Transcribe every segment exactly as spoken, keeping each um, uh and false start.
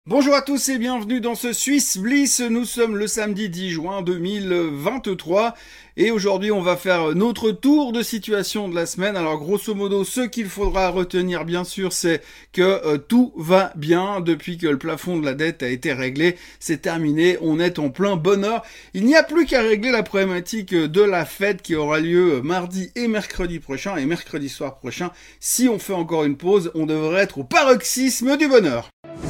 Bonjour à tous et bienvenue dans ce Swiss Bliss. Nous sommes le samedi dix juin deux mille vingt-trois et aujourd'hui on va faire notre tour de situation de la semaine. Alors grosso modo, ce qu'il faudra retenir bien sûr, c'est que euh, tout va bien depuis que le plafond de la dette a été réglé. C'est terminé, on est en plein bonheur. Il n'y a plus qu'à régler la problématique de la fête qui aura lieu mardi et mercredi prochain et mercredi soir prochain. Si on fait encore une pause, on devrait être au paroxysme du bonheur.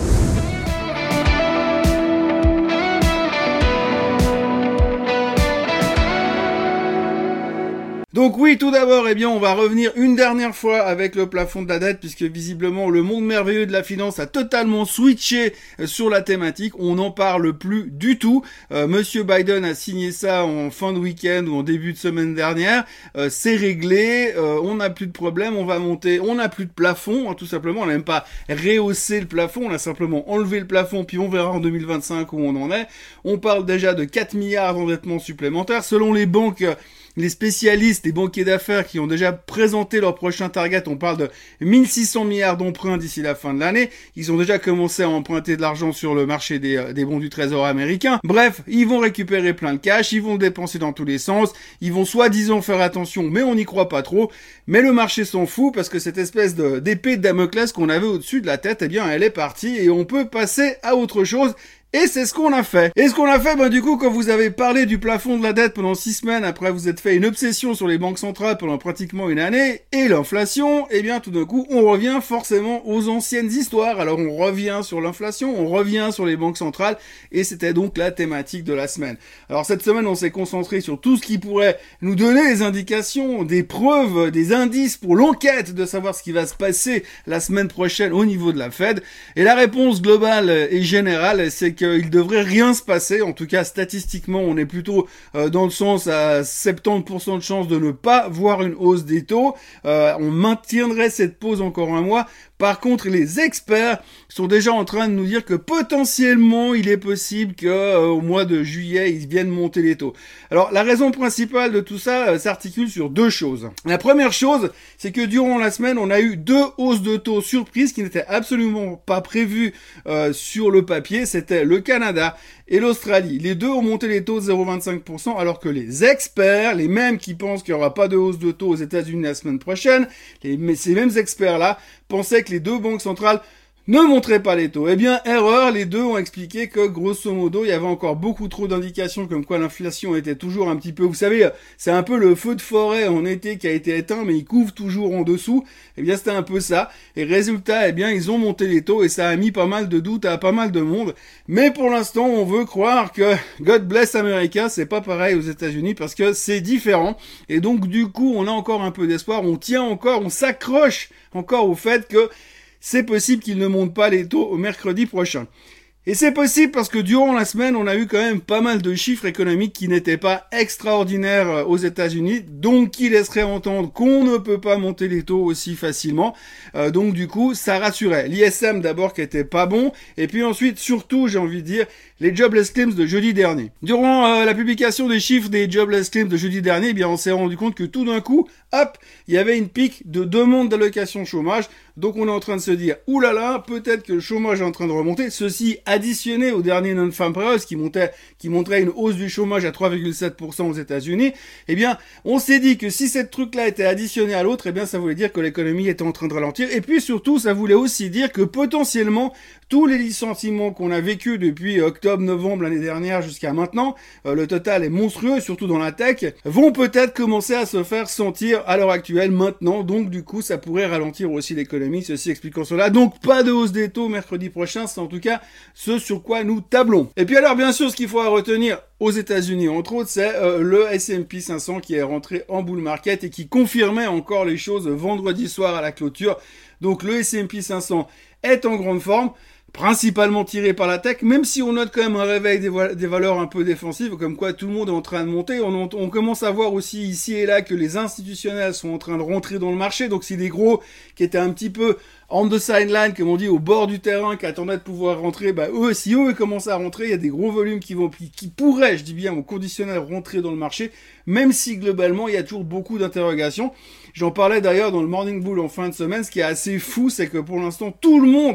Donc oui, tout d'abord, eh bien, on va revenir une dernière fois avec le plafond de la dette, puisque visiblement le monde merveilleux de la finance a totalement switché sur la thématique. On n'en parle plus du tout. Euh, Monsieur Biden a signé ça en fin de week-end ou en début de semaine dernière. Euh, c'est réglé. Euh, on n'a plus de problème. On va monter. On n'a plus de plafond, hein, tout simplement. On n'a même pas rehaussé le plafond. On a simplement enlevé le plafond. Puis on verra en deux mille vingt-cinq où on en est. On parle déjà de quatre milliards d'endettement supplémentaires. Selon les banques, les spécialistes, les banquiers d'affaires qui ont déjà présenté leur prochain target, on parle de mille six cents milliards d'emprunts d'ici la fin de l'année. Ils ont déjà commencé à emprunter de l'argent sur le marché des, des bons du trésor américain. Bref, ils vont récupérer plein de cash, ils vont le dépenser dans tous les sens, ils vont soi-disant faire attention, mais on n'y croit pas trop. Mais le marché s'en fout parce que cette espèce de, d'épée de Damoclès qu'on avait au-dessus de la tête, eh bien, elle est partie et on peut passer à autre chose. Et c'est ce qu'on a fait. Et ce qu'on a fait, ben du coup, quand vous avez parlé du plafond de la dette pendant six semaines, après vous êtes fait une obsession sur les banques centrales pendant pratiquement une année, et l'inflation, eh bien tout d'un coup, on revient forcément aux anciennes histoires. Alors on revient sur l'inflation, on revient sur les banques centrales, et c'était donc la thématique de la semaine. Alors cette semaine, on s'est concentré sur tout ce qui pourrait nous donner des indications, des preuves, des indices pour l'enquête de savoir ce qui va se passer la semaine prochaine au niveau de la Fed. Et la réponse globale et générale, c'est que qu'il devrait rien se passer. En tout cas, statistiquement, on est plutôt euh, dans le sens à soixante-dix pour cent de chance de ne pas voir une hausse des taux. Euh, on maintiendrait cette pause encore un mois. Par contre, les experts sont déjà en train de nous dire que potentiellement, il est possible que euh, au mois de juillet, ils viennent monter les taux. Alors, la raison principale de tout ça euh, s'articule sur deux choses. La première chose, c'est que durant la semaine, on a eu deux hausses de taux surprises qui n'étaient absolument pas prévues euh, sur le papier. C'était le Canada et l'Australie. Les deux ont monté les taux de zéro virgule vingt-cinq pour cent, alors que les experts, les mêmes qui pensent qu'il n'y aura pas de hausse de taux aux États-Unis la semaine prochaine, les, ces mêmes experts-là pensaient que les deux banques centrales ne montraient pas les taux. Eh bien, erreur, les deux ont expliqué que, grosso modo, il y avait encore beaucoup trop d'indications comme quoi l'inflation était toujours un petit peu, vous savez, c'est un peu le feu de forêt en été qui a été éteint, mais il couvre toujours en dessous. Eh bien, c'était un peu ça. Et résultat, eh bien, ils ont monté les taux et ça a mis pas mal de doutes à pas mal de monde. Mais pour l'instant, on veut croire que God bless America, c'est pas pareil aux États-Unis parce que c'est différent. Et donc, du coup, on a encore un peu d'espoir, on tient encore, on s'accroche encore au fait que c'est possible qu'ils ne montent pas les taux au mercredi prochain. Et c'est possible parce que durant la semaine, on a eu quand même pas mal de chiffres économiques qui n'étaient pas extraordinaires aux États-Unis, donc qui laisseraient entendre qu'on ne peut pas monter les taux aussi facilement. Euh, donc du coup, ça rassurait. L'I S M d'abord qui était pas bon, et puis ensuite, surtout, j'ai envie de dire, les jobless claims de jeudi dernier. Durant euh, la publication des chiffres des jobless claims de jeudi dernier, eh bien on s'est rendu compte que tout d'un coup, hop, il y avait une pique de demande d'allocation chômage. Donc on est en train de se dire, oulala, peut-être que le chômage est en train de remonter. Ceci additionné au dernier non-farm payrolls qui montait, qui montrait une hausse du chômage à trois virgule sept pour cent aux États-Unis. Eh bien, on s'est dit que si cette truc-là était additionné à l'autre, eh bien ça voulait dire que l'économie était en train de ralentir. Et puis surtout, ça voulait aussi dire que potentiellement tous les licenciements qu'on a vécus depuis octobre-novembre l'année dernière jusqu'à maintenant, euh, le total est monstrueux, surtout dans la tech, vont peut-être commencer à se faire sentir à l'heure actuelle maintenant. Donc du coup, ça pourrait ralentir aussi l'économie, ceci expliquant cela. Donc pas de hausse des taux mercredi prochain, c'est en tout cas ce sur quoi nous tablons. Et puis alors bien sûr, ce qu'il faut retenir aux États-Unis, entre autres, c'est euh, le S and P cinq cents qui est rentré en bull market et qui confirmait encore les choses vendredi soir à la clôture. Donc le S and P cinq cents est en grande forme, principalement tiré par la tech, même si on note quand même un réveil des, vo- des valeurs un peu défensives, comme quoi tout le monde est en train de monter. On, on commence à voir aussi ici et là que les institutionnels sont en train de rentrer dans le marché, donc si les gros qui étaient un petit peu on the sideline, comme on dit, au bord du terrain, qui attendaient de pouvoir rentrer, bah eux, si eux commencent à rentrer, il y a des gros volumes qui vont, qui pourraient, je dis bien, au conditionnel, rentrer dans le marché, même si globalement, il y a toujours beaucoup d'interrogations. J'en parlais d'ailleurs dans le Morning Bull en fin de semaine. Ce qui est assez fou, c'est que pour l'instant, tout le monde,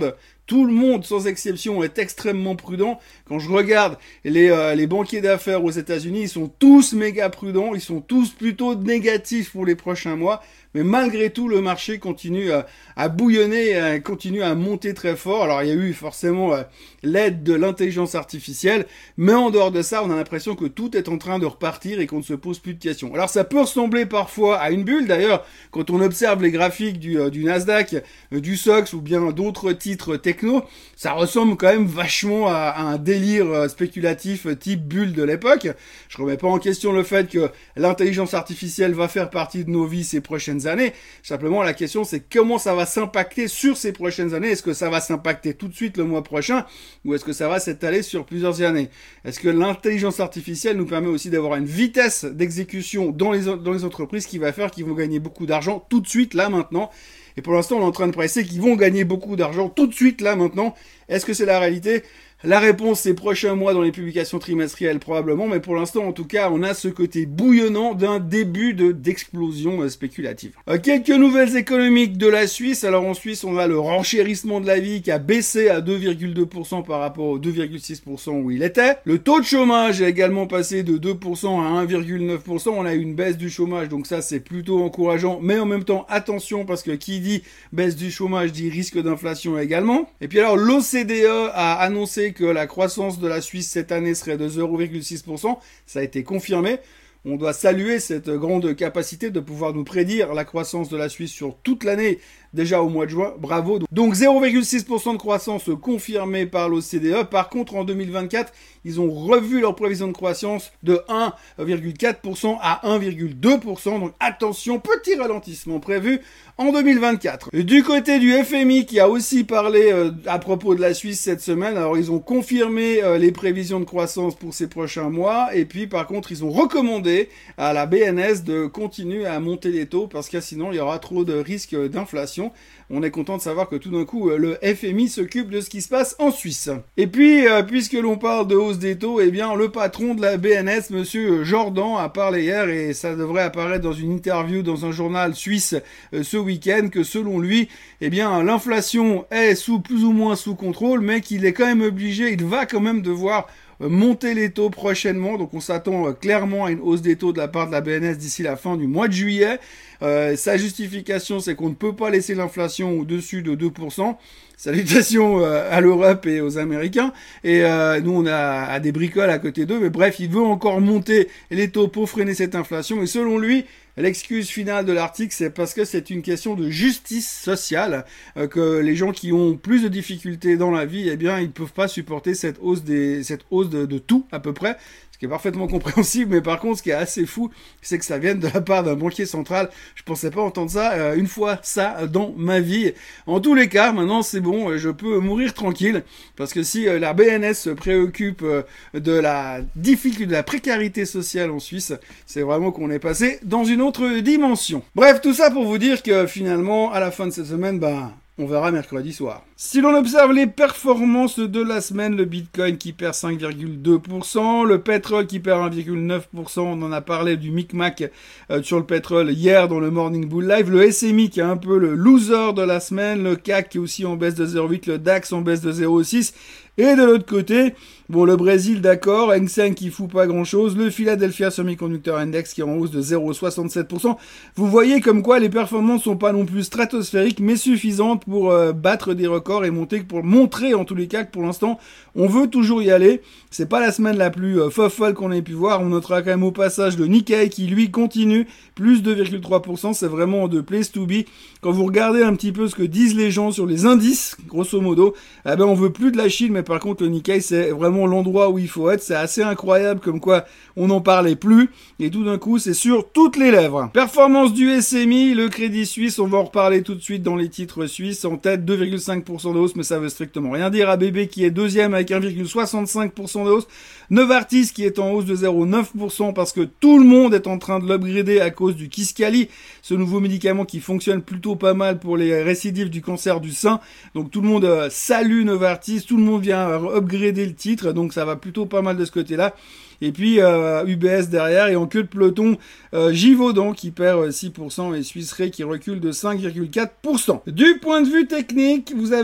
tout le monde, sans exception, est extrêmement prudent. Quand je regarde les, euh, les banquiers d'affaires aux États-Unis, ils sont tous méga prudents, ils sont tous plutôt négatifs pour les prochains mois. Mais malgré tout, le marché continue à, à bouillonner, à, continue à monter très fort. Alors, il y a eu forcément euh, l'aide de l'intelligence artificielle, mais en dehors de ça, on a l'impression que tout est en train de repartir et qu'on ne se pose plus de questions. Alors, ça peut ressembler parfois à une bulle. D'ailleurs, quand on observe les graphiques du, euh, du Nasdaq, euh, du S O X ou bien d'autres titres techno, ça ressemble quand même vachement à, à un délire euh, spéculatif type bulle de l'époque. Je remets pas en question le fait que l'intelligence artificielle va faire partie de nos vies ces prochaines années. Simplement, la question, c'est comment ça va s'impacter sur ces prochaines années. Est-ce que ça va s'impacter tout de suite le mois prochain ou est-ce que ça va s'étaler sur plusieurs années? Est-ce que l'intelligence artificielle nous permet aussi d'avoir une vitesse d'exécution dans les, dans les entreprises qui va faire qu'ils vont gagner beaucoup d'argent tout de suite, là, maintenant? Et pour l'instant, on est en train de presser qu'ils vont gagner beaucoup d'argent tout de suite, là, maintenant. Est-ce que c'est la réalité? La réponse, c'est prochains mois dans les publications trimestrielles, probablement, mais pour l'instant, en tout cas, on a ce côté bouillonnant d'un début de d'explosion euh, spéculative. Euh, quelques nouvelles économiques de la Suisse. Alors, en Suisse, on a le renchérissement de la vie qui a baissé à deux virgule deux pour cent par rapport aux deux virgule six pour cent où il était. Le taux de chômage a également passé de deux pour cent à un virgule neuf pour cent. On a eu une baisse du chômage, donc ça, c'est plutôt encourageant, mais en même temps, attention, parce que qui dit baisse du chômage dit risque d'inflation également. Et puis alors, l'O C D E a annoncé que la croissance de la Suisse cette année serait de zéro virgule six pour cent. Ça a été confirmé. On doit saluer cette grande capacité de pouvoir nous prédire la croissance de la Suisse sur toute l'année, déjà au mois de juin. Bravo. Donc zéro virgule six pour cent de croissance confirmée par l'O C D E. Par contre, en deux mille vingt-quatre, ils ont revu leur prévision de croissance de un virgule quatre pour cent à un virgule deux pour cent. Donc attention, petit ralentissement prévu en deux mille vingt-quatre. Du côté du F M I qui a aussi parlé euh, à propos de la Suisse cette semaine, alors ils ont confirmé euh, les prévisions de croissance pour ces prochains mois et puis par contre ils ont recommandé à la B N S de continuer à monter les taux parce que sinon il y aura trop de risques d'inflation. On est content de savoir que tout d'un coup euh, le F M I s'occupe de ce qui se passe en Suisse. Et puis euh, puisque l'on parle de hausse des taux, eh bien le patron de la B N S, monsieur Jordan, a parlé hier et ça devrait apparaître dans une interview dans un journal suisse euh, ce week-end que selon lui, eh bien l'inflation est sous plus ou moins sous contrôle, mais qu'il est quand même obligé, il va quand même devoir monter les taux prochainement. Donc on s'attend clairement à une hausse des taux de la part de la B N S d'ici la fin du mois de juillet. Euh, sa justification, c'est qu'on ne peut pas laisser l'inflation au-dessus de deux pour cent. Salutations euh, à l'Europe et aux Américains. Et euh, nous, on a, a des bricoles à côté d'eux. Mais bref, il veut encore monter les taux pour freiner cette inflation. Et selon lui, l'excuse finale de l'article, c'est parce que c'est une question de justice sociale, euh, que les gens qui ont plus de difficultés dans la vie, eh bien, ils ne peuvent pas supporter cette hausse des, cette hausse de, de tout, à peu près. Ce qui est parfaitement compréhensible, mais par contre, ce qui est assez fou, c'est que ça vienne de la part d'un banquier central. Je pensais pas entendre ça euh, une fois ça dans ma vie. En tous les cas, maintenant, c'est bon, je peux mourir tranquille, parce que si euh, la B N S se préoccupe euh, de la difficulté, de la précarité sociale en Suisse, c'est vraiment qu'on est passé dans une autre dimension. Bref, tout ça pour vous dire que finalement, à la fin de cette semaine, ben, on verra mercredi soir. Si l'on observe les performances de la semaine, le Bitcoin qui perd cinq virgule deux pour cent, le pétrole qui perd un virgule neuf pour cent, on en a parlé du micmac euh, sur le pétrole hier dans le Morning Bull Live, le S M I qui est un peu le loser de la semaine, le C A C qui est aussi en baisse de zéro virgule huit, le DAX en baisse de zéro virgule six, et de l'autre côté, bon, le Brésil, d'accord, Hang Seng qui fout pas grand chose, le Philadelphia Semiconductor Index qui est en hausse de zéro virgule soixante-sept pour cent. Vous voyez comme quoi les performances sont pas non plus stratosphériques, mais suffisantes pour euh, battre des records et monter, pour montrer en tous les cas que pour l'instant, on veut toujours y aller. C'est pas la semaine la plus euh, folle qu'on ait pu voir. On notera quand même au passage le Nikkei qui lui continue, plus deux virgule trois pour cent, c'est vraiment de place to be. Quand vous regardez un petit peu ce que disent les gens sur les indices, grosso modo, eh ben on veut plus de la Chine, mais par contre le Nikkei c'est vraiment l'endroit où il faut être. C'est assez incroyable comme quoi on n'en parlait plus et tout d'un coup c'est sur toutes les lèvres. Performance du S M I, le Crédit Suisse, on va en reparler tout de suite dans les titres suisses, en tête deux virgule cinq pour cent de hausse, mais ça veut strictement rien dire. A B B qui est deuxième avec un virgule soixante-cinq pour cent de hausse. Novartis qui est en hausse de zéro virgule neuf pour cent parce que tout le monde est en train de l'upgrader à cause du Kisqali, ce nouveau médicament qui fonctionne plutôt pas mal pour les récidives du cancer du sein. Donc tout le monde euh, salue Novartis, tout le monde vient euh, upgrader le titre, donc ça va plutôt pas mal de ce côté-là. Et puis euh, U B S derrière, et en queue de peloton, euh, Givaudan qui perd six pour cent et Suisse Re qui recule de cinq virgule quatre pour cent. Du point de vue technique, vous avez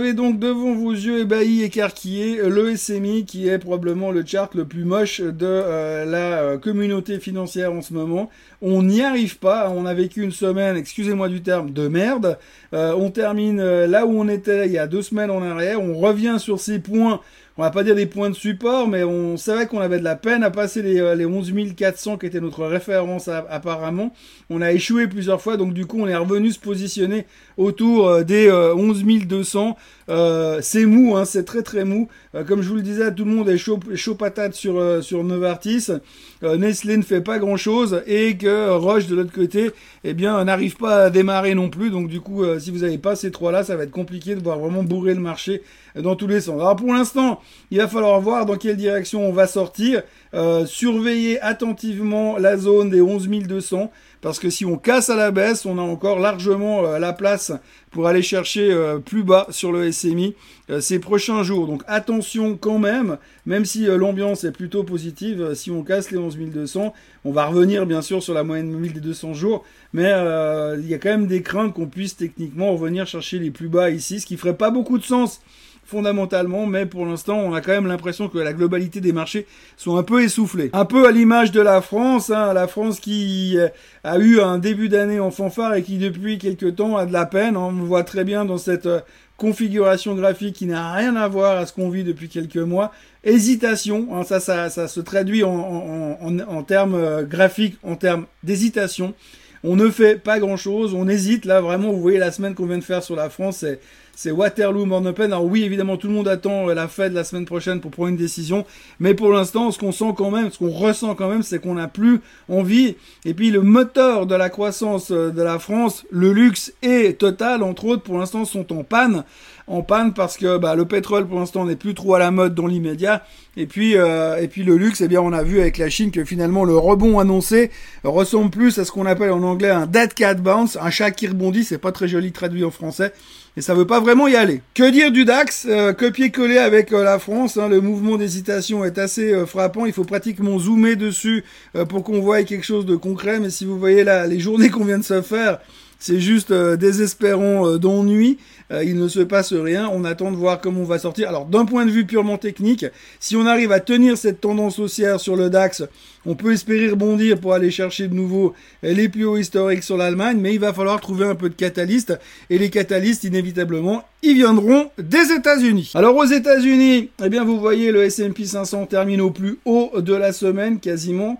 avez donc devant vos yeux ébahis, écarquillés, le S M I qui est probablement le chart le plus moche de euh, la euh, communauté financière en ce moment. On n'y arrive pas, on a vécu une semaine, excusez-moi du terme, de merde. Euh, on termine euh, là où on était il y a deux semaines en arrière, on revient sur ces points. On va pas dire des points de support, mais on savait qu'on avait de la peine à passer les, les onze mille quatre cents qui était notre référence à, apparemment. On a échoué plusieurs fois, donc du coup on est revenu se positionner autour des euh, onze mille deux cents. Euh, c'est mou, hein, c'est très très mou. Euh, comme je vous le disais, tout le monde est chaud, chaud patate sur euh, sur Novartis. Euh, Nestlé ne fait pas grand chose et que Roche de l'autre côté, eh bien, n'arrive pas à démarrer non plus. Donc du coup, euh, si vous n'avez pas ces trois-là, ça va être compliqué de voir vraiment bourrer le marché dans tous les sens. Alors pour l'instant, il va falloir voir dans quelle direction on va sortir. Euh, surveiller attentivement la zone des onze mille deux cents, parce que si on casse à la baisse, on a encore largement euh, la place pour aller chercher euh, plus bas sur le S M I euh, ces prochains jours. Donc attention quand même, même si euh, l'ambiance est plutôt positive, euh, si on casse les onze mille deux cents, on va revenir bien sûr sur la moyenne mobile des deux cents jours, mais euh, il y a quand même des craintes qu'on puisse techniquement revenir chercher les plus bas ici, ce qui ferait pas beaucoup de sens fondamentalement, mais pour l'instant, on a quand même l'impression que la globalité des marchés sont un peu essoufflés. Un peu à l'image de la France, hein, la France qui a eu un début d'année en fanfare et qui depuis quelques temps a de la peine. On le voit très bien dans cette configuration graphique qui n'a rien à voir à ce qu'on vit depuis quelques mois. Hésitation, hein, ça, ça, ça se traduit en, en, en, en termes graphiques, en termes d'hésitation. On ne fait pas grand-chose, on hésite. Là, vraiment, vous voyez la semaine qu'on vient de faire sur la France, c'est... C'est Waterloo, Morne Open. Alors oui, évidemment, tout le monde attend la Fed la semaine prochaine pour prendre une décision. Mais pour l'instant, ce qu'on sent quand même, ce qu'on ressent quand même, c'est qu'on n'a plus envie. Et puis, le moteur de la croissance de la France, le luxe et Total, entre autres, pour l'instant, sont en panne. En panne parce que bah, le pétrole, pour l'instant, n'est plus trop à la mode dans l'immédiat. Et puis, euh, et puis le luxe, eh bien, on a vu avec la Chine que finalement, le rebond annoncé ressemble plus à ce qu'on appelle en anglais un dead cat bounce, un chat qui rebondit. C'est pas très joli traduit en français. Et ça veut pas vraiment y aller. Que dire du DAX, euh, copier-coller avec euh, la France, hein, le mouvement d'hésitation est assez euh, frappant, il faut pratiquement zoomer dessus euh, pour qu'on voie quelque chose de concret, mais si vous voyez là, les journées qu'on vient de se faire, c'est juste euh, désespérant euh, d'ennui, euh, il ne se passe rien, on attend de voir comment on va sortir. Alors d'un point de vue purement technique, si on arrive à tenir cette tendance haussière sur le DAX, on peut espérer rebondir pour aller chercher de nouveau les plus hauts historiques sur l'Allemagne, mais il va falloir trouver un peu de catalystes, et les catalystes, inévitablement, ils viendront des États-Unis. Alors aux États-Unis, eh bien vous voyez le S and P cinq cents termine au plus haut de la semaine quasiment.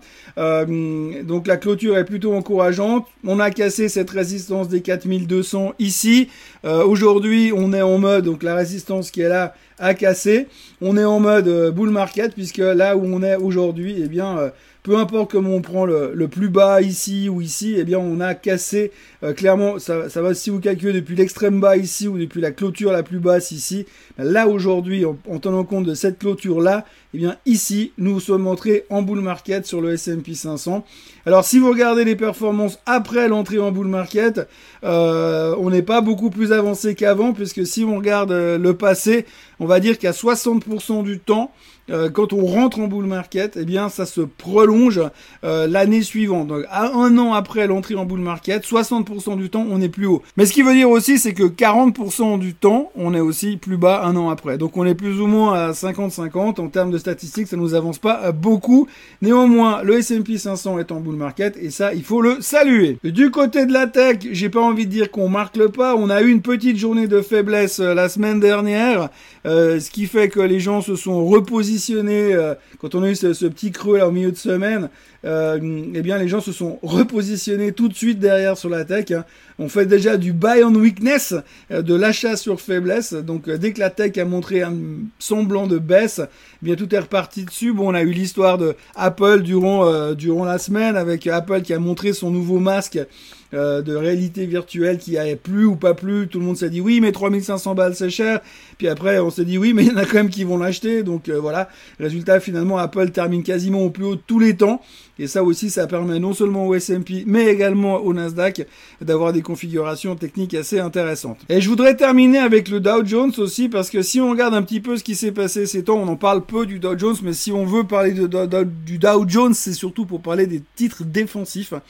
Euh, donc la clôture est plutôt encourageante. On a cassé cette résistance des quatre mille deux cents ici. Euh, aujourd'hui, on est en mode, donc la résistance qui est là a cassé. On est en mode euh, bull market puisque là où on est aujourd'hui, eh bien euh, peu importe comment on prend le, le plus bas ici ou ici, eh bien on a cassé euh, clairement, ça, ça va si vous calculez depuis l'extrême bas ici ou depuis la clôture la plus basse ici, là aujourd'hui en, en tenant compte de cette clôture là, eh bien ici nous sommes entrés en bull market sur le S and P cinq cents. Alors si vous regardez les performances après l'entrée en bull market, euh, on n'est pas beaucoup plus avancé qu'avant puisque si on regarde euh, le passé, on va dire qu'à soixante pour cent du temps, Euh, quand on rentre en bull market, eh bien, ça se prolonge euh, l'année suivante. Donc, à un an après l'entrée en bull market, soixante pour cent du temps, on est plus haut. Mais ce qui veut dire aussi, c'est que quarante pour cent du temps, on est aussi plus bas un an après. Donc, on est plus ou moins à cinquante cinquante. En termes de statistiques, ça nous avance pas beaucoup. Néanmoins, le S and P cinq cents est en bull market et ça, il faut le saluer. Du côté de la tech, j'ai pas envie de dire qu'on marque le pas. On a eu une petite journée de faiblesse euh, la semaine dernière, euh, ce qui fait que les gens se sont repositionnés. Euh, quand on a eu ce, ce petit creux là au milieu de semaine, euh, eh bien les gens se sont repositionnés tout de suite derrière sur la tech. Hein. On fait déjà du buy on weakness, euh, de l'achat sur faiblesse. Donc euh, dès que la tech a montré un semblant de baisse, eh bien tout est reparti dessus. Bon, on a eu l'histoire de Apple durant euh, durant la semaine avec Apple qui a montré son nouveau masque euh, de réalité virtuelle qui a plu ou pas plu. Tout le monde s'est dit oui, mais trois mille cinq cents balles c'est cher. Puis après on s'est dit oui, mais il y en a quand même qui vont l'acheter. Donc euh, voilà. Résultat, finalement, Apple termine quasiment au plus haut de tous les temps. Et ça aussi, ça permet non seulement au S and P, mais également au Nasdaq d'avoir des configurations techniques assez intéressantes. Et je voudrais terminer avec le Dow Jones aussi, parce que si on regarde un petit peu ce qui s'est passé ces temps, on en parle peu du Dow Jones, mais si on veut parler de, de, de, du Dow Jones, c'est surtout pour parler des titres défensifs.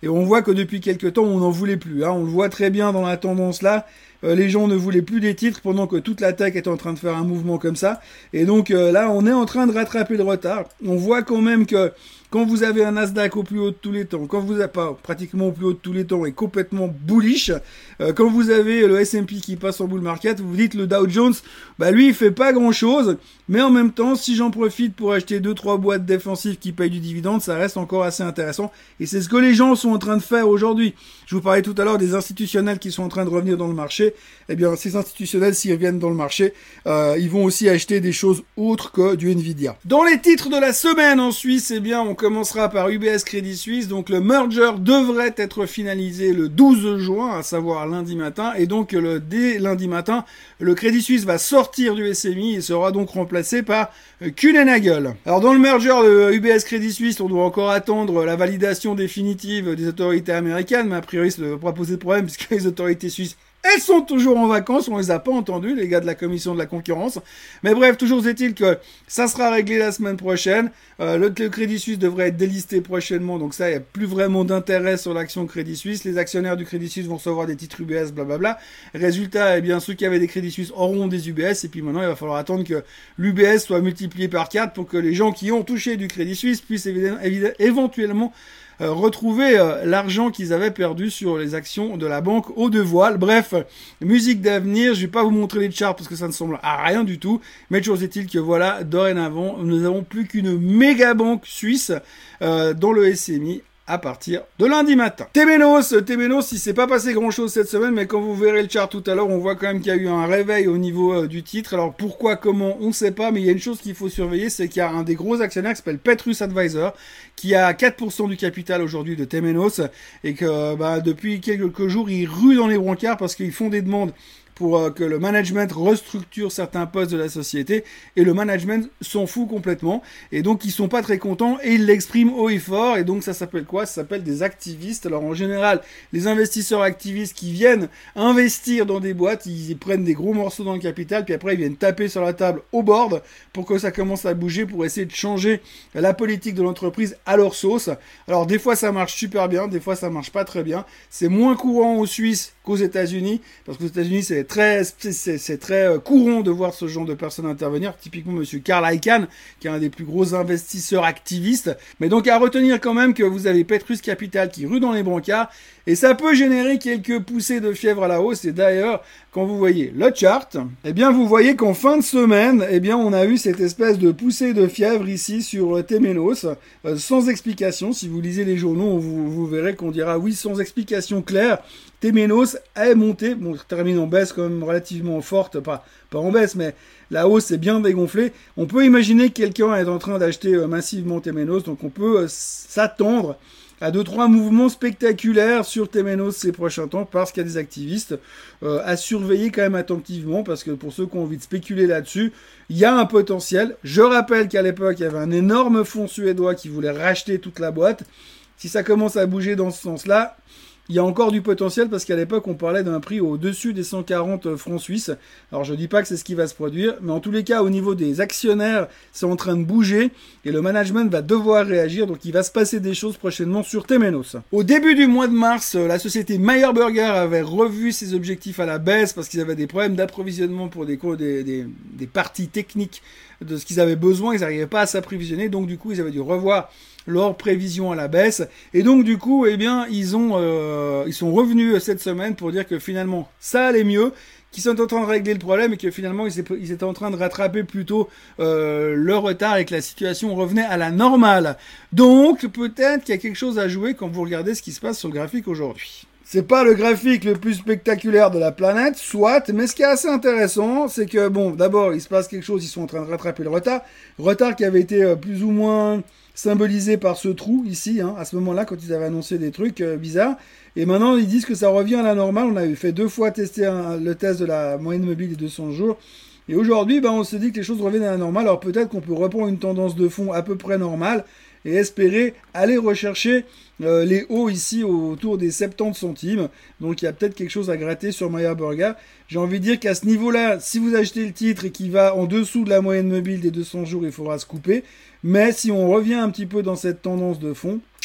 et on voit que depuis quelques temps, on n'en voulait plus. Hein. On le voit très bien dans la tendance là. Euh, les gens ne voulaient plus des titres pendant que toute la tech était en train de faire un mouvement comme ça. Et donc euh, là, on est en train de rattraper le retard. On voit quand même que quand vous avez un Nasdaq au plus haut de tous les temps, quand vous n'avez pas pratiquement au plus haut de tous les temps et complètement bullish, euh, quand vous avez le S and P qui passe en bull market, vous vous dites le Dow Jones, bah lui il fait pas grand chose, mais en même temps, si j'en profite pour acheter deux trois boîtes défensives qui payent du dividende, ça reste encore assez intéressant. Et c'est ce que les gens sont en train de faire aujourd'hui. Je vous parlais tout à l'heure des institutionnels qui sont en train de revenir dans le marché. Eh bien, ces institutionnels, s'ils reviennent dans le marché, euh, ils vont aussi acheter des choses autres que du Nvidia. Dans les titres de la semaine en Suisse, eh bien, on commencera par U B S Crédit Suisse. Donc, le merger devrait être finalisé le douze juin, à savoir lundi matin. Et donc, le, dès lundi matin, le Crédit Suisse va sortir du S M I et sera donc remplacé par euh, Kuehne+Nagel. Alors, dans le merger de U B S Crédit Suisse, on doit encore attendre la validation définitive des autorités américaines, mais a priori, ça ne devrait pas poser de problème puisque les autorités suisses, elles sont toujours en vacances, on les a pas entendus, les gars de la commission de la concurrence. Mais bref, toujours est-il que ça sera réglé la semaine prochaine. Euh, le, le Crédit Suisse devrait être délisté prochainement, donc ça, il n'y a plus vraiment d'intérêt sur l'action Crédit Suisse. Les actionnaires du Crédit Suisse vont recevoir des titres U B S, blablabla. Résultat, eh bien, ceux qui avaient des Crédits Suisse auront des U B S, et puis maintenant, il va falloir attendre que l'U B S soit multiplié par quatre pour que les gens qui ont touché du Crédit Suisse puissent évidemment, évidemment, éventuellement Euh, retrouver euh, l'argent qu'ils avaient perdu sur les actions de la banque au de voile. Bref, musique d'avenir, je vais pas vous montrer les charts parce que ça ne semble à rien du tout, mais toujours est-il que voilà, dorénavant, nous n'avons plus qu'une méga banque suisse euh, dans le S M I à partir de lundi matin. Temenos, Temenos, il s'est pas passé grand chose cette semaine, mais quand vous verrez le chart tout à l'heure, on voit quand même qu'il y a eu un réveil au niveau euh, du titre. Alors pourquoi, comment, on ne sait pas, mais il y a une chose qu'il faut surveiller, c'est qu'il y a un des gros actionnaires qui s'appelle Petrus Advisor, qui a quatre pour cent du capital aujourd'hui de Temenos, et que bah, depuis quelques jours, ils ruent dans les brancards parce qu'ils font des demandes pour euh, que le management restructure certains postes de la société, et le management s'en fout complètement, et donc ils sont pas très contents, et ils l'expriment haut et fort, et donc ça s'appelle quoi? Ça s'appelle des activistes. Alors en général, les investisseurs activistes qui viennent investir dans des boîtes, ils prennent des gros morceaux dans le capital, puis après ils viennent taper sur la table au board pour que ça commence à bouger, pour essayer de changer la politique de l'entreprise à leur sauce. Alors des fois ça marche super bien, des fois ça marche pas très bien. C'est moins courant aux Suisses qu'aux États-Unis, parce qu'aux États-Unis c'est très, c'est, c'est très courant de voir ce genre de personnes intervenir. Typiquement monsieur Carl Icahn, qui est un des plus gros investisseurs activistes. Mais donc à retenir quand même que vous avez Petrus Capital qui rue dans les brancards, et ça peut générer quelques poussées de fièvre à la hausse. Et d'ailleurs, quand vous voyez le chart, eh bien vous voyez qu'en fin de semaine, eh bien on a eu cette espèce de poussée de fièvre ici sur Temenos, euh, sans explication. Si vous lisez les journaux, vous, vous verrez qu'on dira oui, sans explication claire. Temenos est monté, bon, termine en baisse quand même relativement forte, pas, pas en baisse, mais la hausse est bien dégonflée. On peut imaginer que quelqu'un est en train d'acheter euh, massivement Temenos, donc on peut euh, s'attendre à deux trois mouvements spectaculaires sur Temenos ces prochains temps, parce qu'il y a des activistes euh, à surveiller quand même attentivement, parce que pour ceux qui ont envie de spéculer là-dessus, il y a un potentiel. Je rappelle qu'à l'époque, il y avait un énorme fonds suédois qui voulait racheter toute la boîte. Si ça commence à bouger dans ce sens-là, il y a encore du potentiel, parce qu'à l'époque, on parlait d'un prix au-dessus des cent quarante francs suisses. Alors, je dis pas que c'est ce qui va se produire, mais en tous les cas, au niveau des actionnaires, c'est en train de bouger, et le management va devoir réagir, donc il va se passer des choses prochainement sur Temenos. Au début du mois de mars, la société Meyer Burger avait revu ses objectifs à la baisse, parce qu'ils avaient des problèmes d'approvisionnement pour des, des, des, des parties techniques de ce qu'ils avaient besoin, ils n'arrivaient pas à s'approvisionner, donc du coup, ils avaient dû revoir leurs prévisions à la baisse, et donc du coup, eh bien, ils ont, euh, ils sont revenus cette semaine pour dire que finalement, ça allait mieux, qu'ils sont en train de régler le problème, et que finalement, ils, ils étaient en train de rattraper plutôt euh, le retard, et que la situation revenait à la normale. Donc, peut-être qu'il y a quelque chose à jouer quand vous regardez ce qui se passe sur le graphique aujourd'hui. C'est pas le graphique le plus spectaculaire de la planète, soit, mais ce qui est assez intéressant, c'est que, bon, d'abord, il se passe quelque chose, ils sont en train de rattraper le retard, retard qui avait été euh, plus ou moins symbolisé par ce trou ici, hein, à ce moment-là, quand ils avaient annoncé des trucs euh, bizarres, et maintenant ils disent que ça revient à la normale. On avait fait deux fois tester un, le test de la moyenne mobile des deux cents jours, et aujourd'hui, ben, on se dit que les choses reviennent à la normale. Alors peut-être qu'on peut reprendre une tendance de fond à peu près normale, et espérer aller rechercher euh, les hauts ici autour des soixante-dix centimes. Donc il y a peut-être quelque chose à gratter sur Meyer Burger. J'ai envie de dire qu'à ce niveau-là, si vous achetez le titre et qu'il va en dessous de la moyenne mobile des deux cents jours, il faudra se couper. Mais si on revient un petit peu dans cette tendance de fond,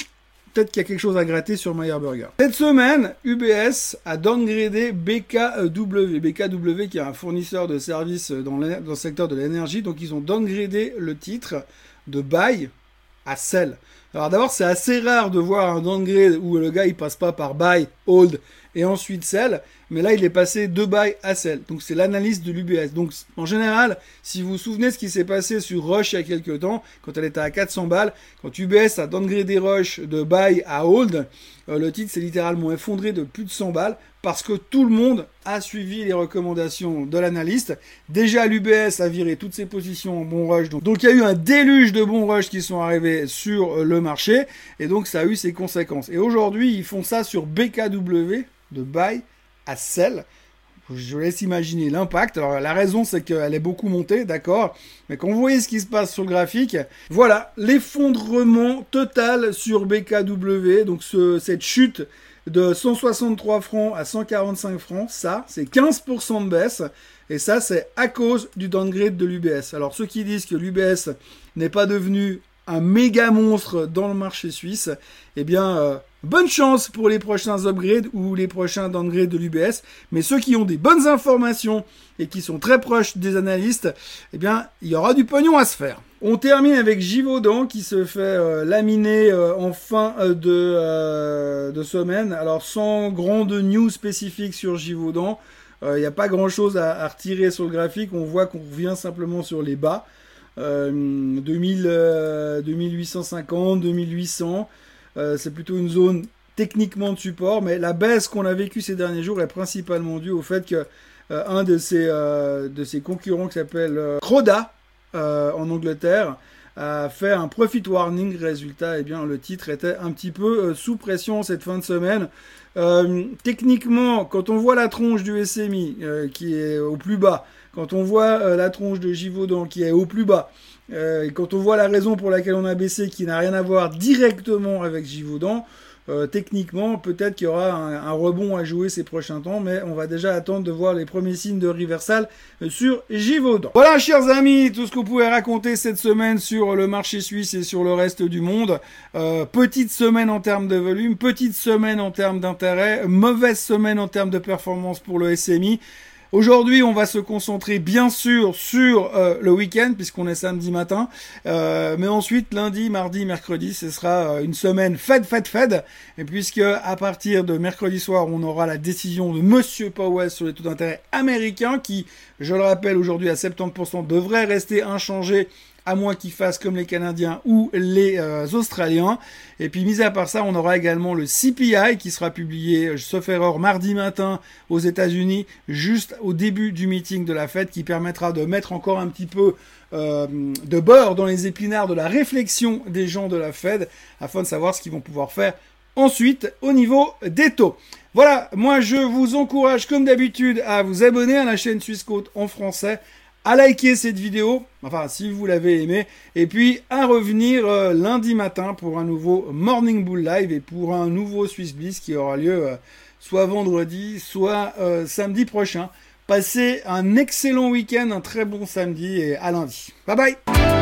peut-être qu'il y a quelque chose à gratter sur Meyer Burger. Cette semaine, U B S a downgradé B K W. B K W qui est un fournisseur de services dans, dans le secteur de l'énergie. Donc ils ont downgradé le titre de buy à sell. Alors d'abord, c'est assez rare de voir un downgrade où le gars il passe pas par buy, hold et ensuite sell, mais là il est passé de buy à sell. Donc c'est l'analyse de l'U B S. Donc en général, si vous vous souvenez ce qui s'est passé sur Rush il y a quelques temps, quand elle était à quatre cents balles, quand U B S a downgradé Rush de buy à hold, euh, le titre s'est littéralement effondré de plus de cent balles parce que tout le monde a suivi les recommandations de l'analyste. Déjà l'U B S a viré toutes ses positions en bon rush, donc, donc il y a eu un déluge de bons rush qui sont arrivés sur le marché et donc ça a eu ses conséquences. Et aujourd'hui ils font ça sur B K W de buy à sell. Je vous laisse imaginer l'impact. Alors la raison c'est qu'elle est beaucoup montée, d'accord, mais quand vous voyez ce qui se passe sur le graphique, voilà l'effondrement total sur B K W. Donc ce, cette chute de cent soixante-trois francs à cent quarante-cinq francs, ça c'est quinze pour cent de baisse, et ça c'est à cause du downgrade de l'U B S. Alors ceux qui disent que l'U B S n'est pas devenu un méga monstre dans le marché suisse, eh bien euh, bonne chance pour les prochains upgrades ou les prochains downgrades de l'U B S, mais ceux qui ont des bonnes informations et qui sont très proches des analystes, eh bien il y aura du pognon à se faire. On termine avec Givaudan qui se fait euh, laminer euh, en fin euh, de, euh, de semaine. Alors sans grande news spécifique sur Givaudan, il euh, n'y a pas grand chose à, à retirer sur le graphique. On voit qu'on revient simplement sur les bas. Euh, deux mille, euh, deux mille huit cent cinquante, deux mille huit cents, euh, c'est plutôt une zone techniquement de support, mais la baisse qu'on a vécue ces derniers jours est principalement due au fait que euh, un de ses, euh, de ses concurrents qui s'appelle euh, Croda euh, en Angleterre a fait un profit warning. Résultat, eh bien le titre était un petit peu euh, sous pression cette fin de semaine. Euh, techniquement, quand on voit la tronche du S M I euh, qui est au plus bas, quand on voit euh, la tronche de Givaudan qui est au plus bas, euh, et quand on voit la raison pour laquelle on a baissé qui n'a rien à voir directement avec Givaudan, euh, techniquement, peut-être qu'il y aura un, un rebond à jouer ces prochains temps, mais on va déjà attendre de voir les premiers signes de reversal euh, sur Givaudan. Voilà, chers amis, tout ce que vous pouvez raconter cette semaine sur le marché suisse et sur le reste du monde. Euh, petite semaine en termes de volume, petite semaine en termes d'intérêt, mauvaise semaine en termes de performance pour le S M I. Aujourd'hui, on va se concentrer bien sûr sur euh, le week-end puisqu'on est samedi matin, euh, mais ensuite lundi, mardi, mercredi, ce sera euh, une semaine Fed, Fed, Fed, et puisque à partir de mercredi soir, on aura la décision de Monsieur Powell sur les taux d'intérêt américains qui, je le rappelle, aujourd'hui à soixante-dix pour cent devrait rester inchangé, à moins qu'ils fassent comme les Canadiens ou les euh, Australiens. Et puis, mis à part ça, on aura également le C P I qui sera publié, sauf erreur, mardi matin aux États-Unis, juste au début du meeting de la Fed, qui permettra de mettre encore un petit peu euh, de beurre dans les épinards de la réflexion des gens de la Fed, afin de savoir ce qu'ils vont pouvoir faire ensuite au niveau des taux. Voilà, moi je vous encourage comme d'habitude à vous abonner à la chaîne Swissquote en français, à liker cette vidéo, enfin si vous l'avez aimé, et puis à revenir euh, lundi matin pour un nouveau Morning Bull Live et pour un nouveau Swiss Bliss qui aura lieu euh, soit vendredi, soit euh, samedi prochain. Passez un excellent week-end, un très bon samedi et à lundi. Bye bye.